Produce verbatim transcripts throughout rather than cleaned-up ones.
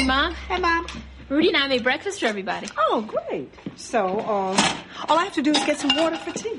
Hey, Mom. Hey, Mom. Rudy and I made breakfast for everybody. Oh, great. So, uh, all I have to do is get some water for tea.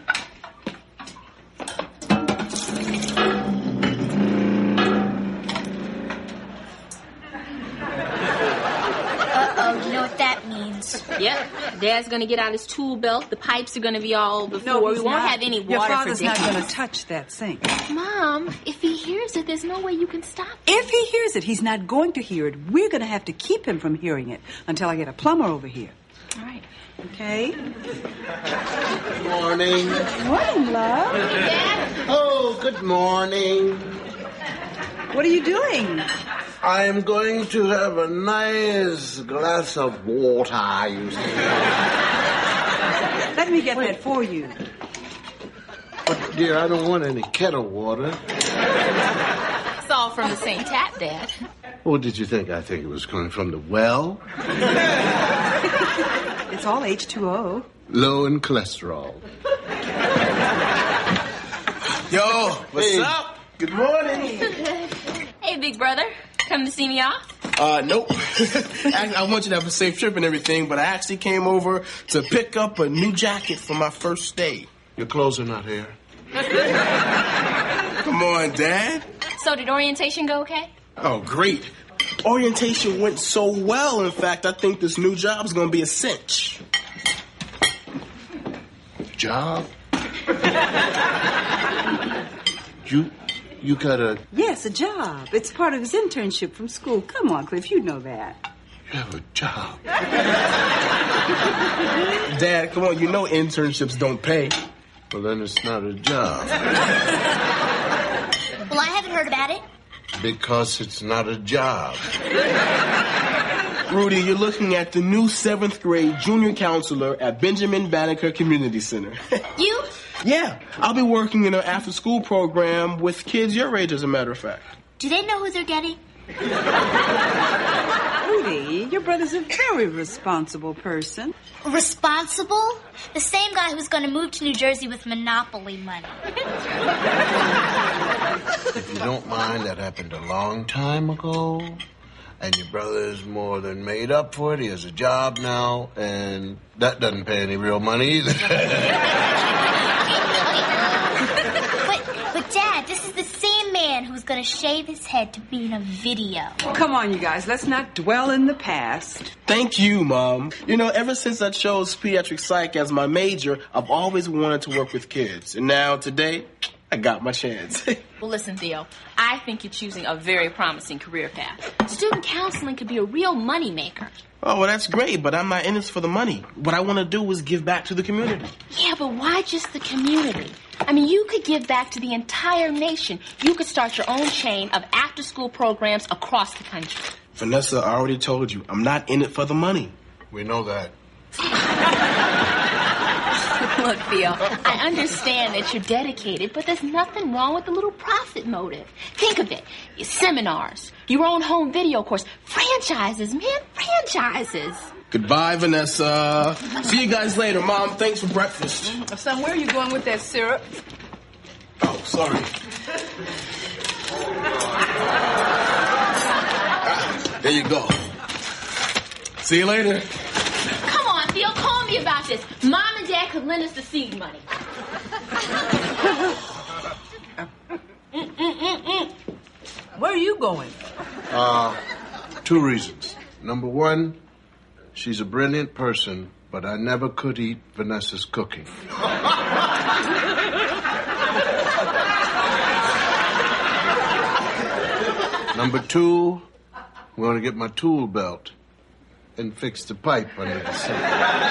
Uh-oh, you know what that means. Yep. Dad's going to get out his tool belt. The pipes are going to be all over the floor. No, we won't not. have any water Your for father's dinner. not going to touch that sink. Mom, if he hears it, there's no way you can stop it. If he hears it, he's not going to hear it. We're going to have to keep him from hearing it until I get a plumber over here. All right. Okay? Good morning. Morning, love. Dad. Oh, good morning. What are you doing? I'm going to have a nice glass of water, you see. Let me get that for you. But, dear, I don't want any kettle water. It's all from the same tap, Dad. What did you think? I think it was coming from the well? It's all H two O. Low in cholesterol. Yo, what's Hey. up? Good morning. Hey, big brother. Come to see me off? Uh, nope. I, I want you to have a safe trip and everything, but I actually came over to pick up a new jacket for my first day. Your clothes are not here. Come on, Dad. So did orientation go okay? Oh, great. Orientation went so well, in fact, I think this new job's gonna be a cinch. Job? you, you got a... Yes, a job. It's part of his internship from school. Come on, Cliff, you know that. You have a job. Dad, come on, you know internships don't pay. Well, then it's not a job. Well, I haven't heard about it. Because it's not a job. Rudy, you're looking at the new seventh grade junior counselor at Benjamin Banneker Community Center. You? Yeah, I'll be working in an after-school program with kids your age, as a matter of fact. Do they know who they're getting? Rudy, your brother's a very responsible person. Responsible? The same guy who's going to move to New Jersey with Monopoly money. If you don't mind, that happened a long time ago. And your brother is more than made up for it. He has a job now, and that doesn't pay any real money either. But, but Dad, this is the same man who's going to shave his head to be in a video. Come on, you guys, let's not dwell in the past. Thank you, Mom. You know, ever since I chose pediatric psych as my major, I've always wanted to work with kids. And now, today, I got my chance. Well, listen, Theo. I think you're choosing a very promising career path. Student counseling could be a real moneymaker. Oh, well, that's great, but I'm not in this for the money. What I want to do is give back to the community. Yeah, but why just the community? I mean, you could give back to the entire nation. You could start your own chain of after-school programs across the country. Vanessa, I already told you, I'm not in it for the money. We know that. Look, Theo, I understand that you're dedicated, but there's nothing wrong with the little profit motive. Think of it. Your seminars, your own home video course, franchises, man, franchises. Goodbye, Vanessa. See you guys later, Mom. Thanks for breakfast. Son, where are you going with that syrup? Oh, sorry. Ah, there you go. See you later. Come on, Theo, call me about this. Mom and Dad could lend us the seed money. Where are you going? Uh, two reasons. Number one, she's a brilliant person, but I never could eat Vanessa's cooking. Number two, I'm going to get my tool belt and fix the pipe under the sink.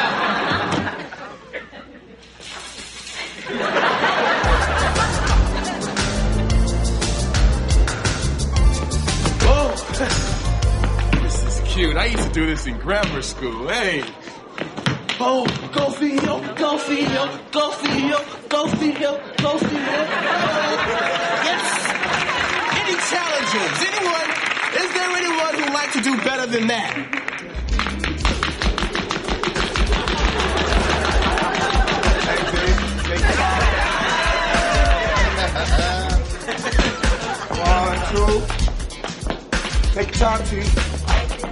Whoa! This is cute. I used to do this in grammar school. Hey! Oh, go Theo, go Theo, go Theo, go Theo, go Theo. Yes! Any challenges? Anyone? Is there anyone who'd like to do better than that? One, two. Take your time, Chief.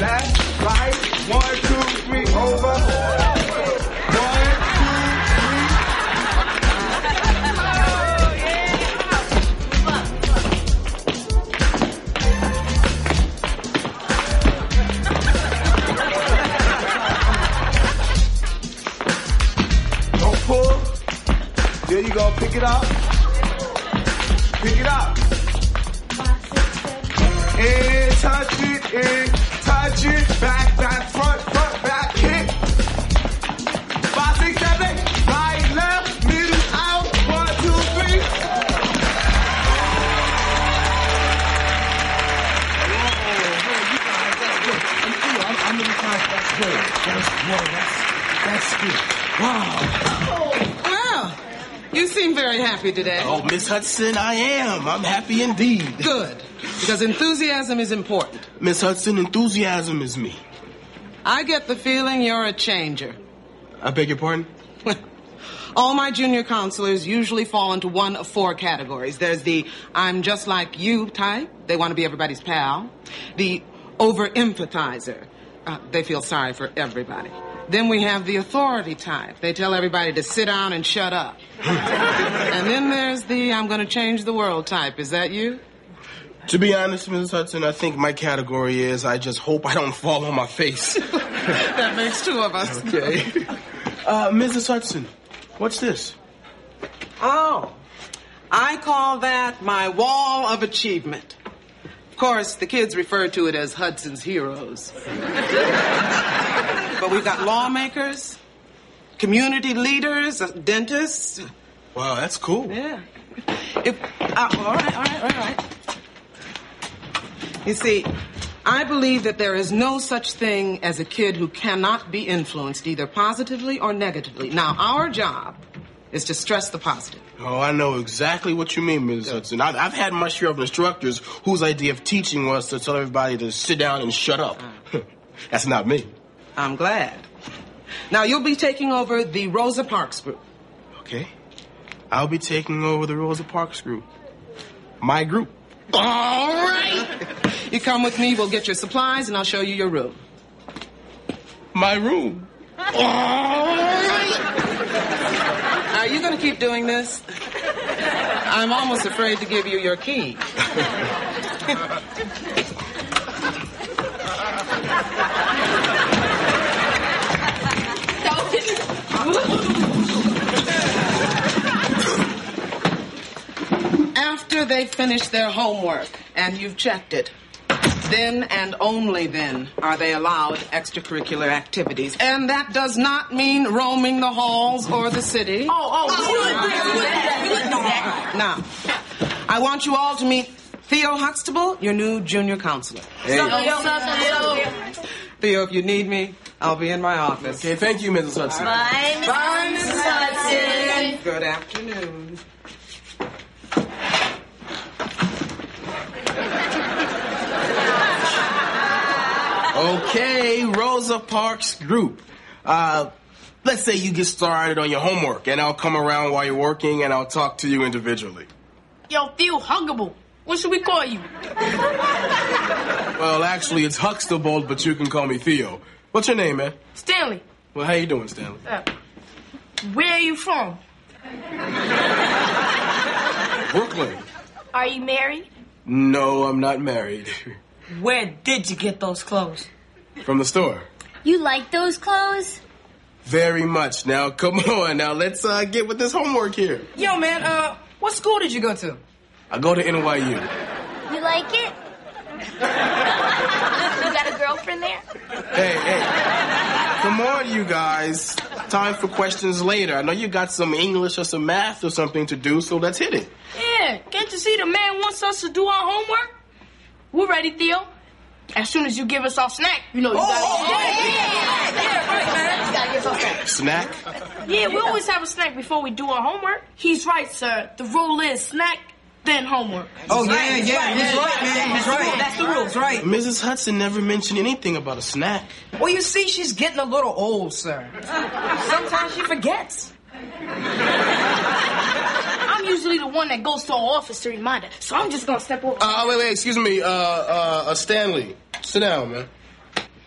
left, right, one, two, three, over. One, two, three. Don't pull. There you go. Pick it up. Pick it up. And touch it, and touch it. Back, back, front, front, back, hit. Five, six, seven, eight. Right, left, middle, out. One, two, three. I'm really proud. That's good. That's, whoa, that's, that's good. Wow. Well, you seem very happy today. Oh, Miss Hudson, I am. I'm happy indeed. Good. Because enthusiasm is important. Miss Hudson, enthusiasm is me. I get the feeling you're a changer. I beg your pardon? All my junior counselors usually fall into one of four categories. There's the I'm just like you type. They want to be everybody's pal. The over-empathizer. Uh, they feel sorry for everybody. Then we have the authority type. They tell everybody to sit down and shut up. And then there's the I'm going to change the world type. Is that you? To be honest, Missus Hudson, I think my category is I just hope I don't fall on my face. That makes two of us. Okay. Uh, Missus Hudson, what's this? Oh, I call that my wall of achievement. Of course, the kids refer to it as Hudson's Heroes. But we've got lawmakers, community leaders, uh, dentists. Wow, that's cool. Yeah. If, uh, all right, all right, all right. You see, I believe that there is no such thing as a kid who cannot be influenced either positively or negatively. Now, our job is to stress the positive. Oh, I know exactly what you mean, Missus Hudson. I, I've had my share of instructors whose idea of teaching was to tell everybody to sit down and shut up. That's not me. I'm glad. Now, you'll be taking over the Rosa Parks group. Okay. I'll be taking over the Rosa Parks group. My group. All right. You come with me, we'll get your supplies, and I'll show you your room. My room. All right. Are you going to keep doing this? I'm almost afraid to give you your key. After they finish their homework and you've checked it, then and only then are they allowed extracurricular activities. And that does not mean roaming the halls or the city. Oh, oh, we wouldn't do that. Now, I want you all to meet Theo Huxtable, your new junior counselor. Hey. Theo, if you need me, I'll be in my office. Okay, thank you, Missus Hudson. Bye, Bye, Missus Hudson. Good afternoon. Okay, Rosa Parks group. Uh, let's say you get started on your homework, and I'll come around while you're working, and I'll talk to you individually. Yo, Theo Huggable. What should we call you? Well, actually, it's Huxtable, but you can call me Theo. What's your name, man? Stanley. Well, how you doing, Stanley? Uh, where are you from? Brooklyn. Are you married? No, I'm not married. Where did you get those clothes? From the store. You like those clothes? Very much. Now, come on. Now, let's uh, get with this homework here. Yo, man, uh, what school did you go to? I go to N Y U. You like it? You got a girlfriend there? Hey, hey. Come on, you guys. Time for questions later. I know you got some English or some math or something to do, so let's hit it. Yeah, can't you see the man wants us to do our homework? We're ready, Theo. As soon as you give us our snack, you know, you gotta... Oh, yeah, yeah, yeah, yeah, right, man. You gotta give us our snack. Snack? Yeah, we always have a snack before we do our homework. He's right, sir. The rule is snack, then homework. Oh, yeah, yeah, he's right, man. He's right. That's the rules, right. Missus Hudson never mentioned anything about a snack. Well, you see, she's getting a little old, sir. Sometimes she forgets. I'm usually the one that goes to our office to remind her, so I'm just gonna step over. Uh, wait, wait, excuse me, uh, uh, uh, Stanley. Sit down, man.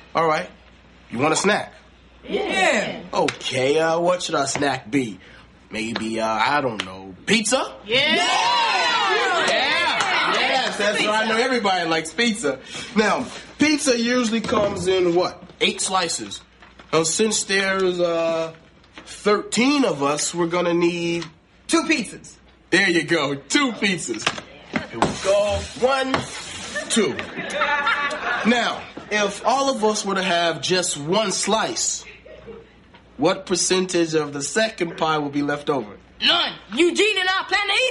All right. You want a snack? Yeah. Okay, uh, what should our snack be? Maybe, uh, I don't know, pizza? Yeah. Yeah! Yes, that's right. I know everybody likes pizza. Now, pizza usually comes in what? Eight slices. Now, since there's, uh, thirteen of us, we're gonna need... Two pizzas. There you go, two pizzas. Here we go. One, two. Now, if all of us were to have just one slice, what percentage of the second pie will be left over? None. Eugene and I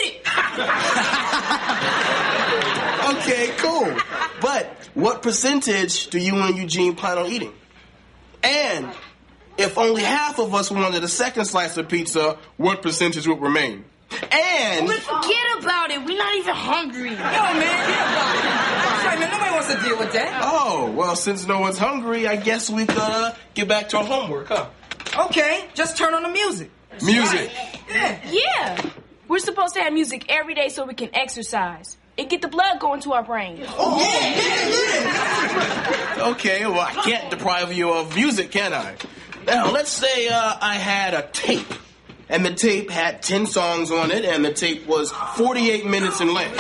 plan to eat it. Okay, cool. But what percentage do you and Eugene plan on eating? And if only half of us wanted a second slice of pizza, what percentage would remain? And... But forget about it. We're not even hungry. Yo, man, get about it. That's right, man. Nobody wants to deal with that. Oh, well, since no one's hungry, I guess we could uh, get back to our homework, huh? Okay, just turn on the music. Music. Yeah. Yeah. We're supposed to have music every day so we can exercise and get the blood going to our brains. Oh, yeah, yeah, Okay, well, I can't deprive you of music, can I? Now, let's say uh, I had a tape, and the tape had ten songs on it, and the tape was forty-eight minutes in length.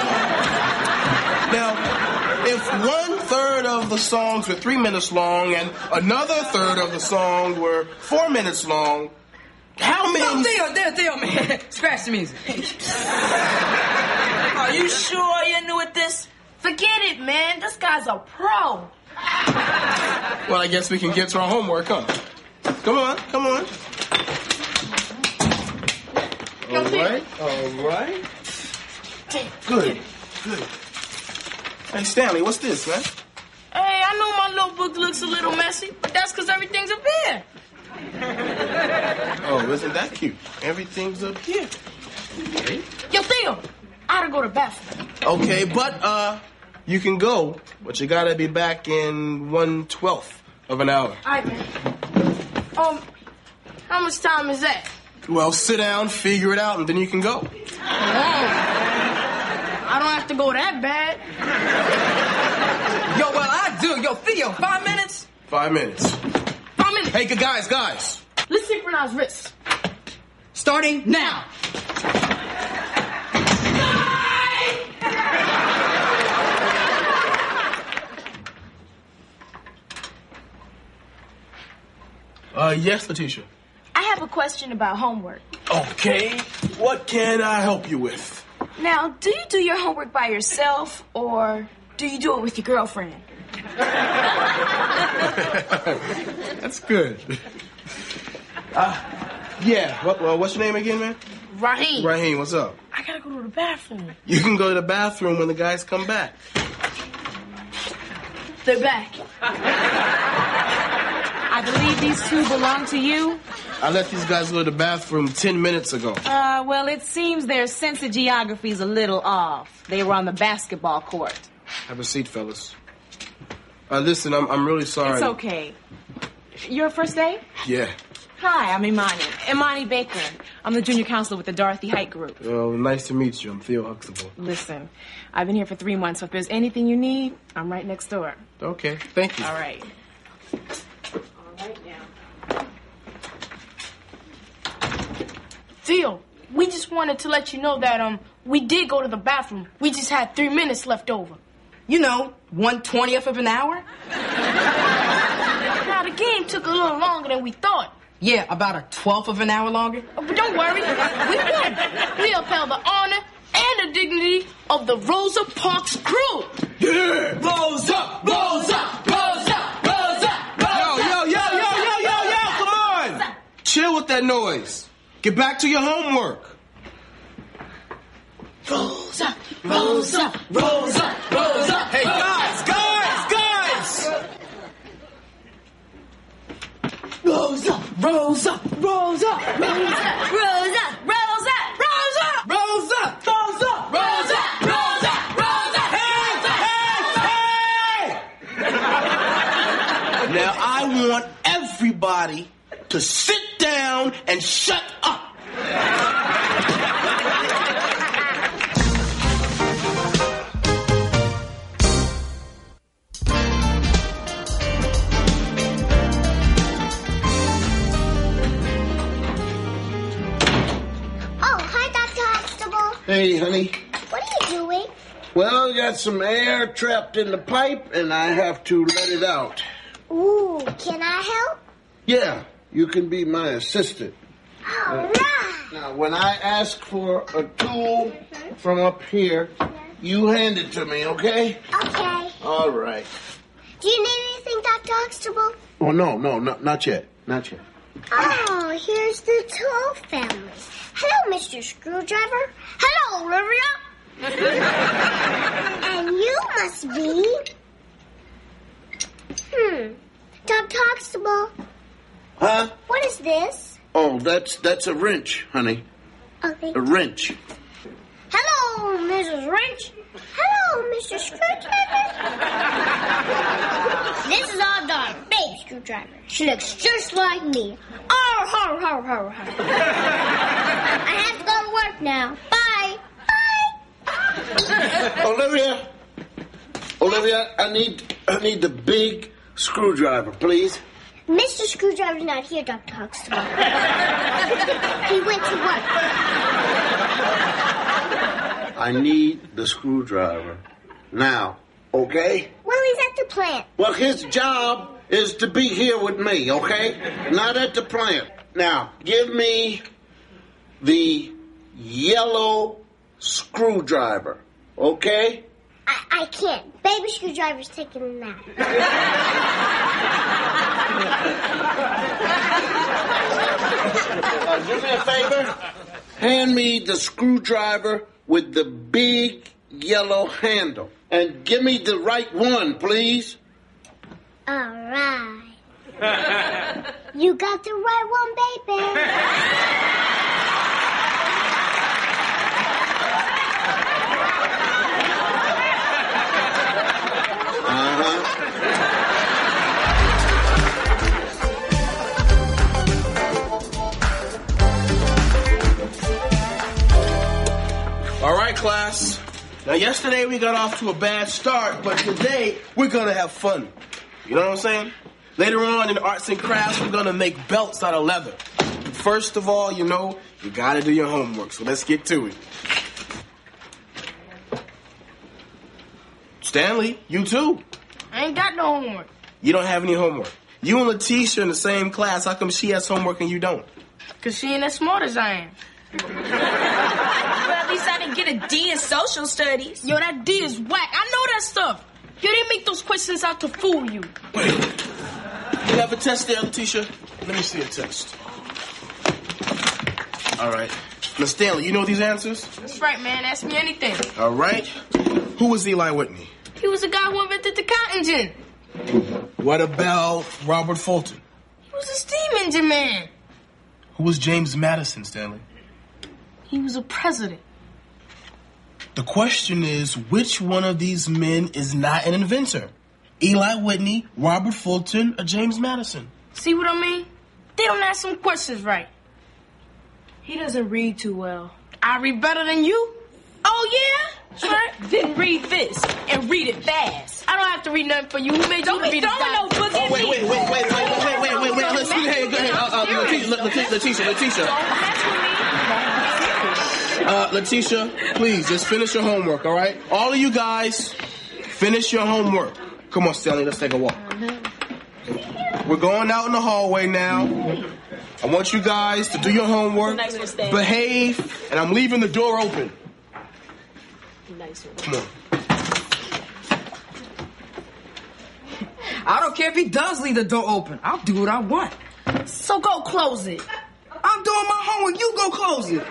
Now, if one third of the songs were three minutes long and another third of the songs were four minutes long, how many... No, Theo, Theo, Theo, man. Scratch the music. Are you sure you're new at this? Forget it, man. This guy's a pro. Well, I guess we can get to our homework, huh? Come on, come on. All right, all right. Good, good. Hey, Stanley, what's this, man? Hey, I know my notebook looks a little messy, but that's because everything's up here. Oh, isn't that cute? Everything's up here. Okay. Yo, Theo, I gotta go to the bathroom. Okay, but, uh, you can go, but you gotta be back in one twelfth of an hour. All right, man. Um, how much time is that? Well, sit down, figure it out, and then you can go. Oh, I don't have to go that bad. Yo, well, I do. Yo, Theo, five minutes? Five minutes. Five minutes. Hey, good guys, guys. Let's synchronize wrists. Starting now. Uh, yes, Letitia. I have a question about homework. Okay, what can I help you with? Now, do you do your homework by yourself, or do you do it with your girlfriend? That's good. Uh, yeah, what, well, what's your name again, man? Raheem. Raheem, what's up? I gotta go to the bathroom. You can go to the bathroom when the guys come back. They're back. I believe these two belong to you. I let these guys go to the bathroom ten minutes ago. Uh, well, it seems their sense of geography's a little off. They were on the basketball court. Have a seat, fellas. Uh, listen, I'm I'm really sorry. It's okay. Your first day? Yeah. Hi, I'm Imani. Imani Baker. I'm the junior counselor with the Dorothy Height Group. Well, nice to meet you. I'm Theo Huxtable. Listen, I've been here for three months, so if there's anything you need, I'm right next door. Okay, thank you. All right. All right now. Theo, we just wanted to let you know that um we did go to the bathroom. We just had three minutes left over. You know, one twentieth of an hour? Now the game took a little longer than we thought. Yeah, about a twelfth of an hour longer. But don't worry, we won. We upheld the honor and the dignity of the Rosa Parks crew. Yeah! Rosa, Rosa, Rosa, Rosa, Yo, yo, yo, yo, yo, yo, yo, come on! Chill with that noise. Get back to your homework. Rosa, Rosa, Rosa, Rosa. Hey, guys, guys, guys! Rosa, Rosa, Rosa, Rosa, Rosa, Rosa, Rosa, Rosa! Rosa, Rosa, Rosa, Rosa, Rosa. Hey, hey, hey! Now, I want everybody to sit down and shut up. Hey, honey. What are you doing? Well, I got some air trapped in the pipe, and I have to let it out. Ooh, can I help? Yeah, you can be my assistant. All right. Now, when I ask for a tool from up here, you hand it to me, okay? Okay. All right. Do you need anything, Doctor Huxtable? Oh, no, no, no, not yet. Not yet. Oh, here's the Toll family. Hello, Mister Screwdriver. Hello, Olivia. And you must be... Hmm. Doctor Huxtable. Huh? What is this? Oh, that's that's a wrench, honey. Okay. A wrench. Hello, Missus Wrench. Hello, Mister Screwdriver. This is our daughter, Baby Screwdriver. She looks just like me. Oh, ho, ho, ho, ho. I have to go to work now. Bye. Bye. Olivia. Olivia, I need I need the big screwdriver, please. Mister Screwdriver's not here, Doctor Huxtable. He went to work. I need the screwdriver now, okay? Well, he's at the plant. Well, his job is to be here with me, okay? Not at the plant. Now, give me the yellow screwdriver, okay? I, I can't. Baby Screwdriver's taking a nap. Uh, do me a favor. Hand me the screwdriver with the big yellow handle. And give me the right one, please. All right. You got the right one, baby. Uh-huh. All right, class. Now, yesterday we got off to a bad start, but today we're gonna have fun. You know what I'm saying? Later on in arts and crafts, we're gonna make belts out of leather. First of all, you know, you gotta do your homework, so let's get to it. Stanley, you too. I ain't got no homework. You don't have any homework. You and Letitia in the same class. How come she has homework and you don't? Because she ain't as smart as I am. Well, at least I didn't get a D in social studies. Yo, that D is whack. I know that stuff. You didn't make those questions out to fool you. Wait. You have a test there, Letitia? Let me see a test. All right. Now, Stanley, you know these answers? That's right, man. Ask me anything. All right. Who was Eli Whitney? He was the guy who invented the cotton gin. What about Robert Fulton? He was a steam engine man. Who was James Madison, Stanley? He was a president. The question is, which one of these men is not an inventor? Eli Whitney, Robert Fulton, or James Madison? See what I mean? They don't ask some questions right. He doesn't read too well. I read better than you. Oh, yeah? That's right. Then read this and read it fast. I don't have to read nothing for you. Who made you Don't to be be the throwing no doctor? book Oh, at wait, me. wait, wait, wait, wait, wait, wait, wait, wait, wait. Let's see. Hey, go ahead. Uh, uh, Letitia, Letitia, Letitia, Letitia. Uh, Letitia, please, just finish your homework, all right? All of you guys, finish your homework. Come on, Stanley, let's take a walk. We're going out in the hallway now. I want you guys to do your homework, Nice one, Stan. behave, and I'm leaving the door open. Nice one. Come on. I don't care if he does leave the door open. I'll do what I want. So go close it. I'm doing my homework. You go close it.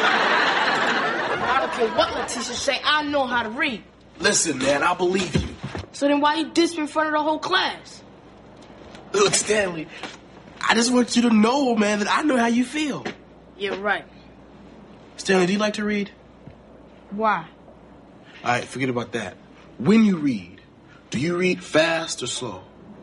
I don't care what Letitia say. I know how to read. Listen, man, I believe you. So then why you diss me in front of the whole class? Look, Stanley, I just want you to know, man, that I know how you feel. You're right. Stanley, do you like to read? Why? All right, forget about that. When you read, do you read fast or slow?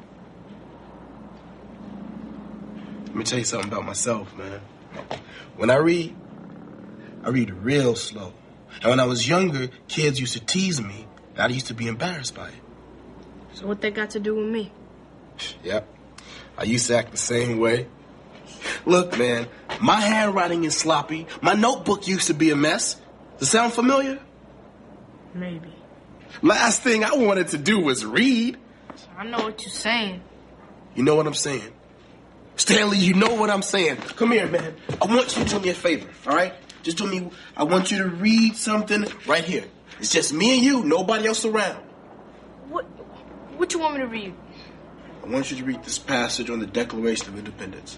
Let me tell you something about myself, man. When I read, I read real slow. And when I was younger, kids used to tease me, and I used to be embarrassed by it. So what that got to do with me? Yep. I used to act the same way. Look, man, my handwriting is sloppy. My notebook used to be a mess. Does it sound familiar? Maybe. Last thing I wanted to do was read. I know what you're saying. You know what I'm saying? Stanley, you know what I'm saying. Come here, man. I want you to do me a favor, all right? Just do me, I want you to read something right here. It's just me and you, nobody else around. What What you want me to read? I want you to read this passage on the Declaration of Independence.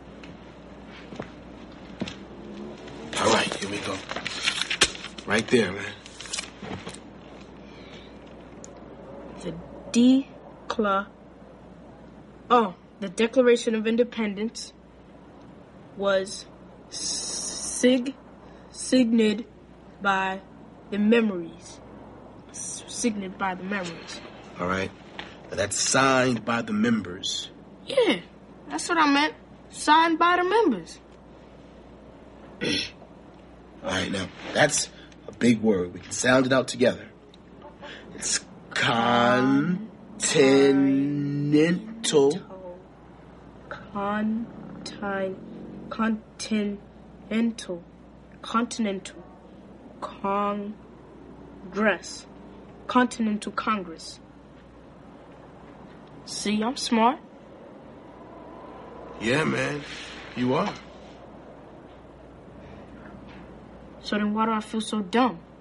All right, here we go. Right there, man. The Decla... Oh, the Declaration of Independence was sig... signed by the memories. Signed by the memories. All right. Now that's signed by the members. Yeah, that's what I meant. Signed by the members. All right, now, that's a big word. We can sound it out together. It's continental. Conti- continental. Continental. Congress. Continental Congress. See, I'm smart. Yeah, man, you are. So then why do I feel so dumb?